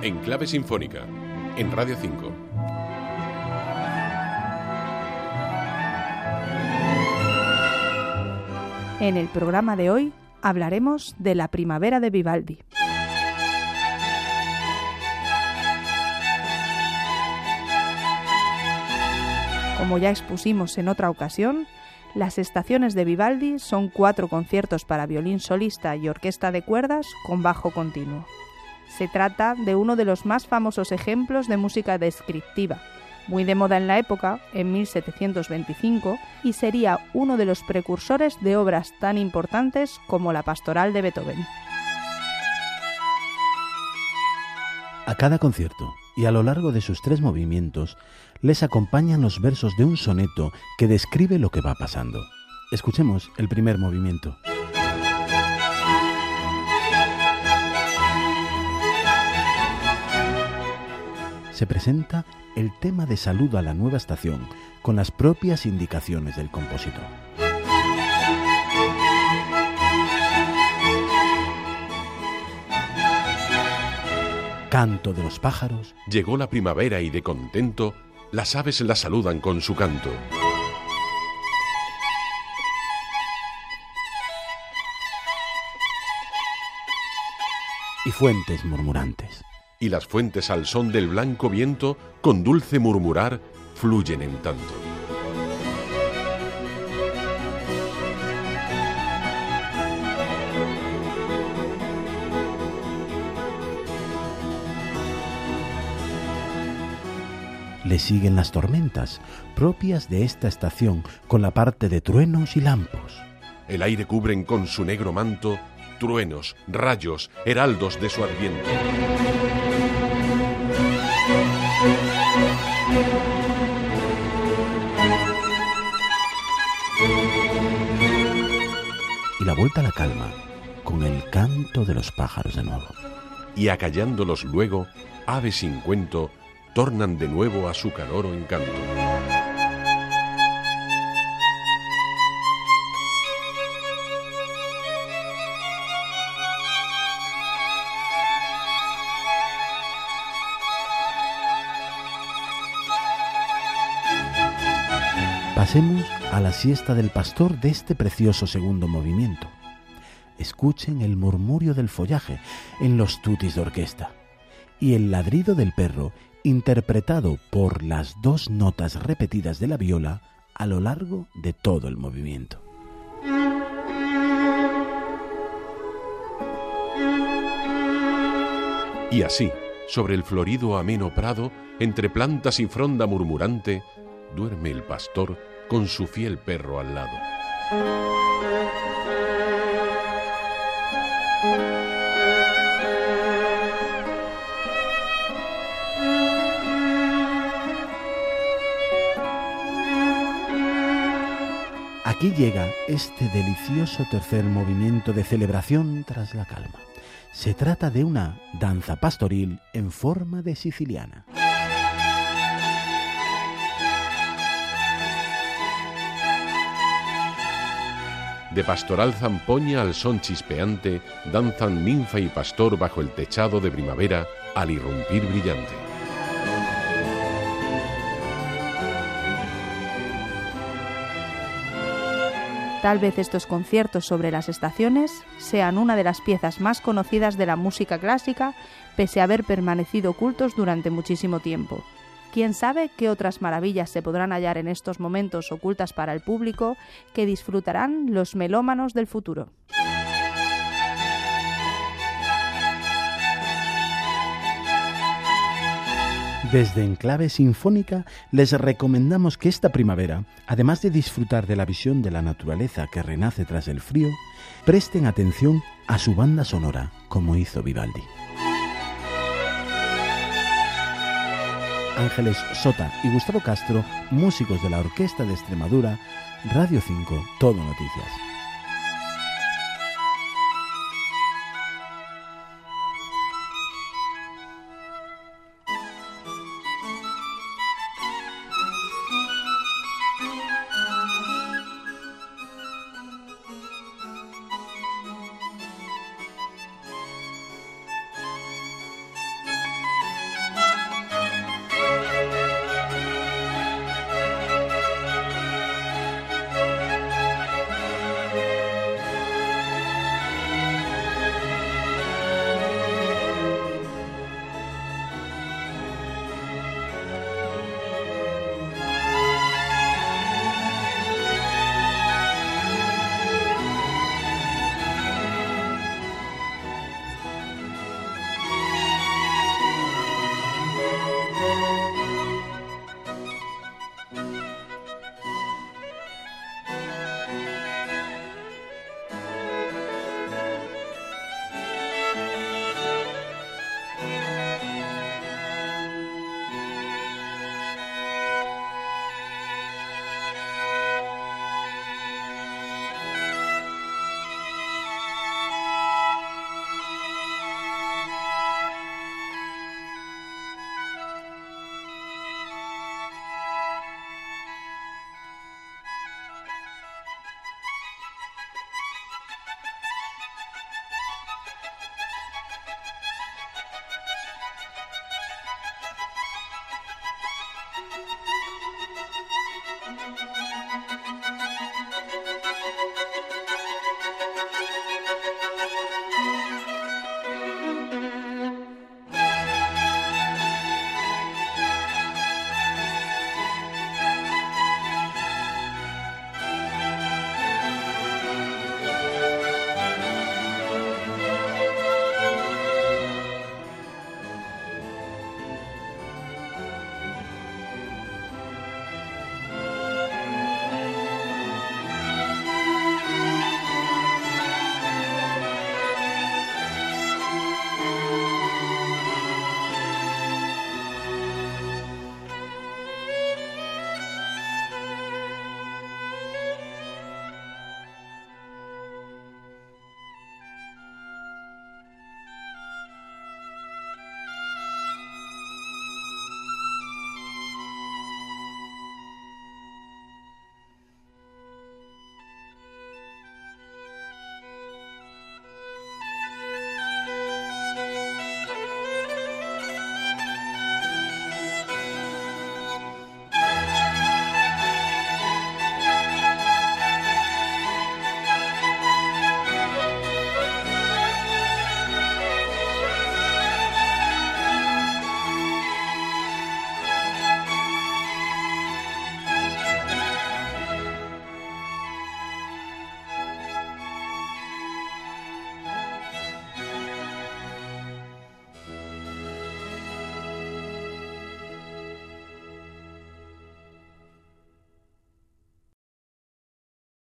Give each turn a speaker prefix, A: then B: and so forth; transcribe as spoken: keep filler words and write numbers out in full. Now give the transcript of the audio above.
A: En Clave Sinfónica, en Radio cinco.
B: En el programa de hoy hablaremos de la primavera de Vivaldi. Como ya expusimos en otra ocasión, las estaciones de Vivaldi son cuatro conciertos para violín solista y orquesta de cuerdas con bajo continuo. Se trata de uno de los más famosos ejemplos de música descriptiva, muy de moda en la época, en mil setecientos veinticinco, y sería uno de los precursores de obras tan importantes como la Pastoral de Beethoven.
C: A cada concierto, y a lo largo de sus tres movimientos, les acompañan los versos de un soneto que describe lo que va pasando. Escuchemos el primer movimiento. Se presenta el tema de saludo a la nueva estación, con las propias indicaciones del compositor. Canto de los pájaros.
A: Llegó la primavera y de contento, las aves la saludan con su canto.
C: Y fuentes murmurantes.
A: Y las fuentes al son del blanco viento, con dulce murmurar, fluyen en tanto.
C: Le siguen las tormentas, propias de esta estación, con la parte de truenos y lampos.
A: El aire cubren con su negro manto truenos, rayos, heraldos de su adviento.
C: Y la vuelta a la calma, con el canto de los pájaros de nuevo.
A: Y acallándolos luego, aves sin cuento, tornan de nuevo a su calor o encanto.
C: Pasemos a la siesta del pastor de este precioso segundo movimiento. Escuchen el murmurio del follaje en los tutis de orquesta y el ladrido del perro interpretado por las dos notas repetidas de la viola a lo largo de todo el movimiento.
A: Y así, sobre el florido ameno prado, entre plantas y fronda murmurante, duerme el pastor con su fiel perro al lado.
C: Aquí llega este delicioso tercer movimiento de celebración tras la calma. Se trata de una danza pastoril en forma de siciliana.
A: De pastoral zampoña al son chispeante, danzan ninfa y pastor bajo el techado de primavera al irrumpir brillante.
B: Tal vez estos conciertos sobre las estaciones sean una de las piezas más conocidas de la música clásica, pese a haber permanecido ocultos durante muchísimo tiempo. ¿Quién sabe qué otras maravillas se podrán hallar en estos momentos ocultas para el público que disfrutarán los melómanos del futuro?
C: Desde En Clave Sinfónica les recomendamos que esta primavera, además de disfrutar de la visión de la naturaleza que renace tras el frío, presten atención a su banda sonora, como hizo Vivaldi. Ángeles Sota y Gustavo Castro, músicos de la Orquesta de Extremadura, Radio cinco, Todo Noticias.